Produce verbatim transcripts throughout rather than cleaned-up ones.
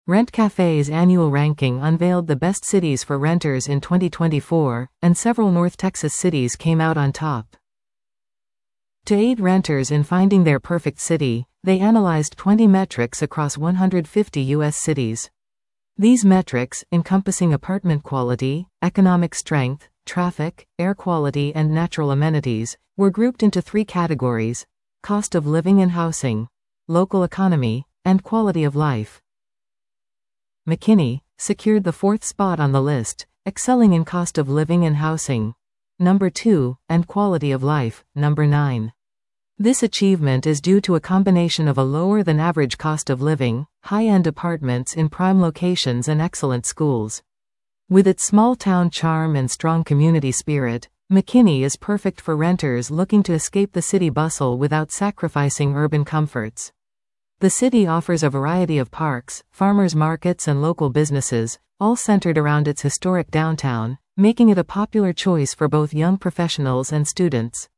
Rent Cafe's annual ranking unveiled the best cities for renters in twenty twenty-four, and several North Texas cities came out on top. To aid renters in finding their perfect city, they analyzed twenty metrics across one hundred fifty U S cities. These metrics, encompassing apartment quality, economic strength, traffic, air quality and natural amenities, were grouped into three categories: cost of living and housing, local economy, and quality of life. McKinney secured the fourth spot on the list, excelling in cost of living and housing, number two, and quality of life, number nine. This achievement is due to a combination of a lower than average cost of living, high-end apartments in prime locations and excellent schools. With its small-town charm and strong community spirit, McKinney is perfect for renters looking to escape the city bustle without sacrificing urban comforts. The city offers a variety of parks, farmers markets and local businesses, all centered around its historic downtown, making it a popular choice for both young professionals and students.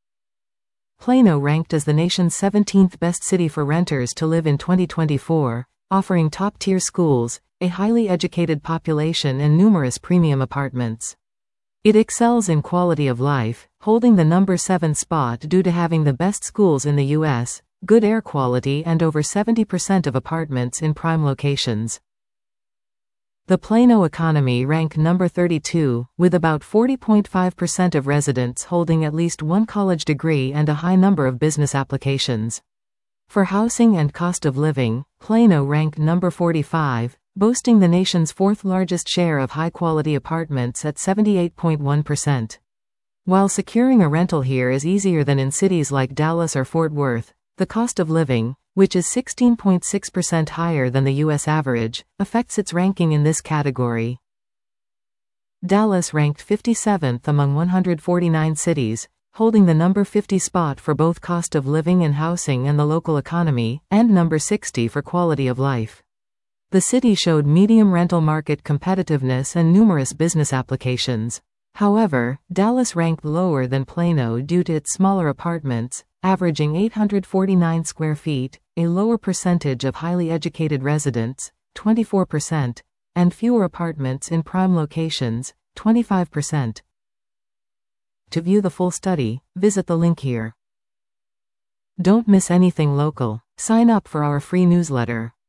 Plano ranked as the nation's seventeenth best city for renters to live in twenty twenty-four, offering top-tier schools, a highly educated population and numerous premium apartments. It excels in quality of life, holding the number seven spot due to having the best schools in the U S, good air quality and over seventy percent of apartments in prime locations. The Plano economy ranked number thirty-two, with about forty point five percent of residents holding at least one college degree and a high number of business applications. For housing and cost of living, Plano ranked number forty-five, boasting the nation's fourth largest share of high-quality apartments at seventy-eight point one percent. While securing a rental here is easier than in cities like Dallas or Fort Worth, the cost of living, which is sixteen point six percent higher than the U S average, affects its ranking in this category. Dallas ranked fifty-seventh among one hundred forty-nine cities, holding the number fifty spot for both cost of living and housing and the local economy, and number sixty for quality of life. The city showed medium rental market competitiveness and numerous business applications. However, Dallas ranked lower than Plano due to its smaller apartments, averaging eight hundred forty-nine square feet, a lower percentage of highly educated residents, twenty-four percent, and fewer apartments in prime locations, twenty-five percent. To view the full study, visit the link here. Don't miss anything local. Sign up for our free newsletter.